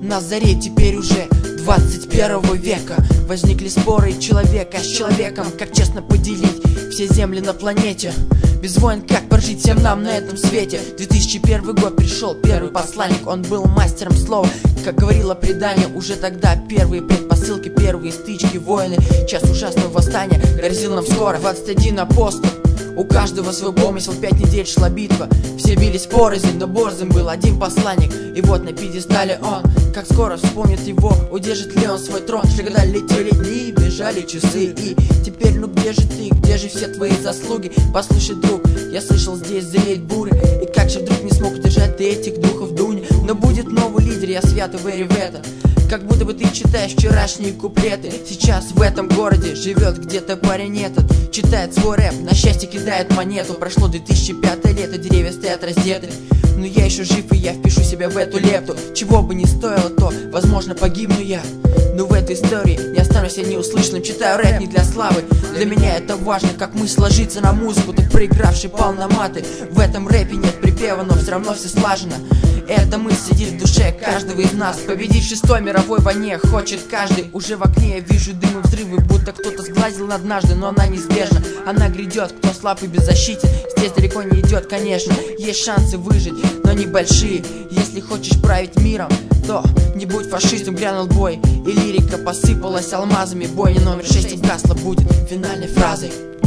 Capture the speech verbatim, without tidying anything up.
на заре теперь уже двадцать первого века. Возникли споры человека с человеком, как честно поделить все земли на планете. Без войн как прожить всем нам на этом свете. две тысячи первый год пришел первый посланник, он был мастером слова. Как говорило предание, уже тогда первые предпосылки, первые стычки, войны. Час ужасного восстания грозил нам скоро. Двадцать один апостол, у каждого свой помысел, пять недель шла битва. Все бились порознь, но борзым был один посланник. И вот на пьедестале он, как скоро вспомнит его, удержит ли он свой трон. Когда летели дни, бежали часы, и теперь ну где же ты, где же все твои заслуги? Послушай, друг, я слышал, здесь зреет буря. И как же вдруг не смог удержать ты этих духов дуни? Но будет новый лидер, я свято верю в это. Как будто бы ты читаешь вчерашние куплеты. Сейчас в этом городе живет где-то парень этот, читает свой рэп, на счастье кидает монету. Прошло две тысячи пятое лето, деревья стоят раздеты, но я еще жив, и я впишу себя в эту лепту. Чего бы ни стоило то, возможно, погибну я, но в этой истории не останусь я неуслышанным. Читаю рэп не для славы, для меня это важно, как мысль ложится на музыку. Ты проигравший пал на маты. В этом рэпе нет припева, но все равно все слажено. Эта мысль сидит в душе каждого из нас. Победить в шестой мировой войне хочет каждый. Уже в окне я вижу дым и взрывы, будто кто-то сглазил однажды, но она неизбежна. Она грядет, кто слаб и беззащитен, здесь далеко не идет, конечно. Есть шансы выжить, но небольшие. Если хочешь править миром, то не будь фашистом. Грянул бой, и лирика посыпалась алмазами. Бойня номер шесть угасла, будет финальной фразой.